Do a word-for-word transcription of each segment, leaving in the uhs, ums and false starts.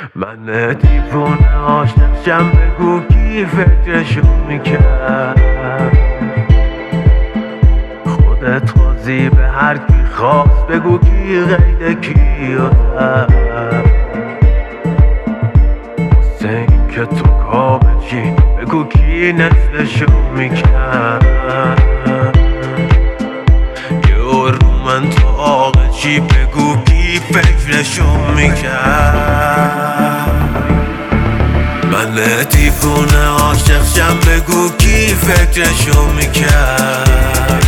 من دیوونه عاشقشم، بگو کی فکرشو میکرد. خودت خوازی به هر کی خواست، بگو کی غیر کی زد. واسه این که تو کامل چی، بگو کی نصفشو میکرد. یه رو من تو آقا چی، بگو کی فکرشو میکرد. من دیوونه عاشقشم، بگو کی فکرشو میکرد.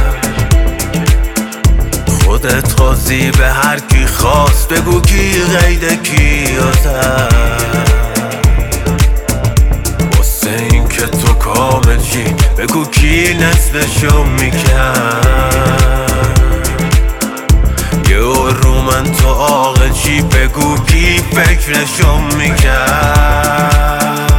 خودت خواستی به هر کی خواست، بگو کی غیر کی زد. واسه این که تو کامل چی، بگو کی نصفشو میکرد. یه رو من تو عاقل چی، بگو کی فکرشو میکرد.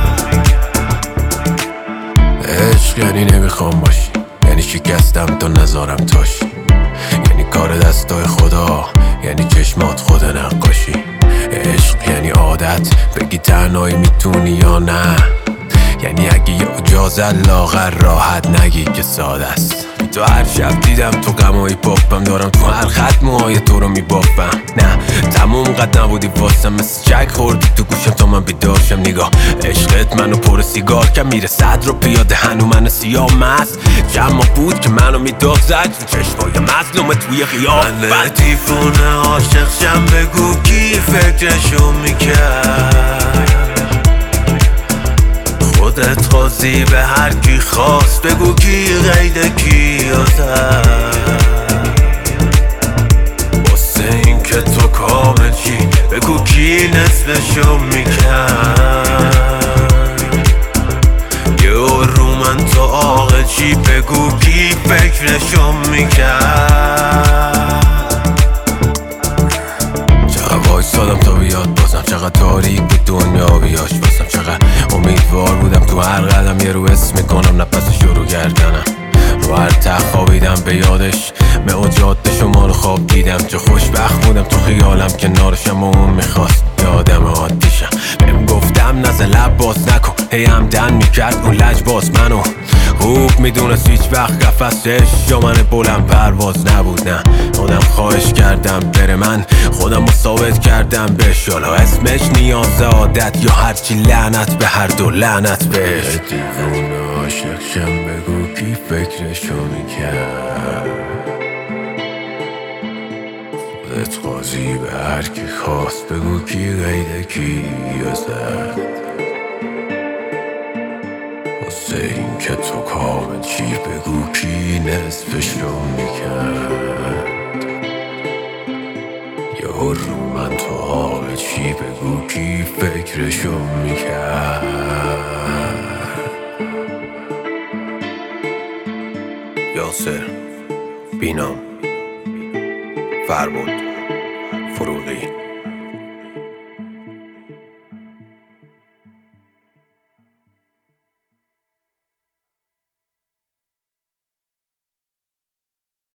عشق یعنی نمیخوام باشی، یعنی شکستم تا نذارم تاشی، یعنی کار دستای خدا، یعنی چشمات خود نقاشی. عشق یعنی عادت، بگی تنهایی میتونی یا نه، یعنی اگه یه اجازت لاغر راحت نگی که ساده است. تو هر شب دیدم تو غمای پاپم، دارم تو هر خط موهای تو رو میبافم. نه تموم قد نبودی واسم، مثل چک خوردی تو گوشم تا من بیدارشم. نگاه عشقت منو پر سیگار که میره صد رو پیاده، هنو منو سیاه مست. جمع بود که منو میداد زد تو چشمای مظلوم توی خیابان. من دیوونه عاشقشم، بگو کی فکرشو میکرد. خودت خواستی به هر کی خواست، بگو کی غیر کی زد. واسه این که تو کامل چی، بگو کی نصفشو میکرد. یه رو من تو عاقل چی، بگو کی فکرشو میکرد. چقدر وایسادم تا بیاد بازم، چقدر تاریک بود دنیا بیاش بازم، چقدر امیدوار بودم تو هر قدم یه رو اسم میکنم نفس شروع کردنم. رو هر ته خوابیدم به یادش، به جاده شما رو خواب دیدم. چه خوشبخت بودم تو خیالم کنارشم و اون میخواست یادم عادیشم. بهم گفتم نزه لب باز نکن، هی همدن میکرد اون لج باز منو. خوب میدونست هیچ وقت قفسش یا من بلند پرواز نبود. نه خودم خواهش کردم بره، من خودم رو ثابت کردم بهش. حالا اسمش نیاز عادت یا هرچی، لعنت به هر دو لعنت بهش. دیوونه عاشقشم، بگو کی فکرشو میکرد. خودت خواستی به هر کی خواست، بگو کی غیر کی زد. واسه این که تو کامل چی، بگو کی نصفشو میکرد. یه رو من تو حال چی، بگو کی فکرشو میکرد. یاسر، بینام، فربود، فروغی.